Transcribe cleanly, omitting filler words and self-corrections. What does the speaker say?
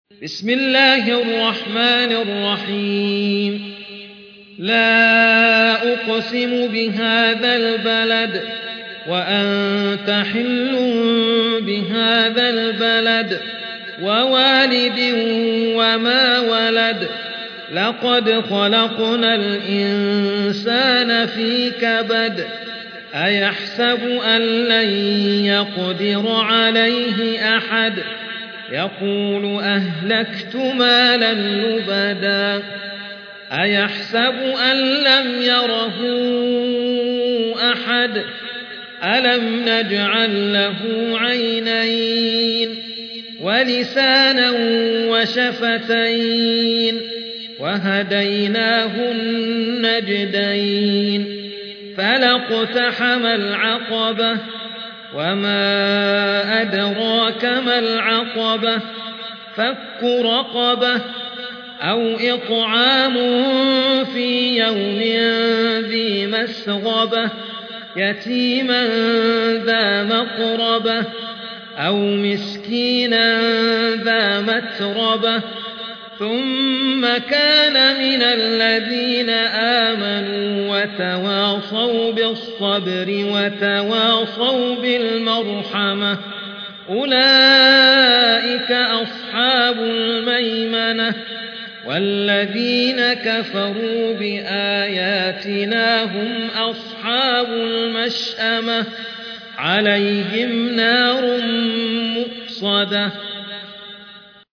بسم الله الرحمن الرحيم لا أقسم بهذا البلد وأنت حل بهذا البلد ووالد وما ولد لقد خلقنا الإنسان في كبد أيحسب أن لن يقدر عليه أحد يقول أهلكت مالا لبدا أيحسب أن لم يره أحد ألم نجعل له عينين ولسانا وشفتين وهديناه النجدين فلاقتحم العقبة وما أدراك ما العقبة فك رقبة أو إطعام في يوم ذي مسغبة يتيما ذا مقربة أو مسكينا ذا متربة ثم كان من الذين آمنوا وتواصوا بالصبر وتواصوا بالمرحمة أولئك أصحاب الميمنة والذين كفروا بآياتنا هم أصحاب المشأمة عليهم نار مؤصدة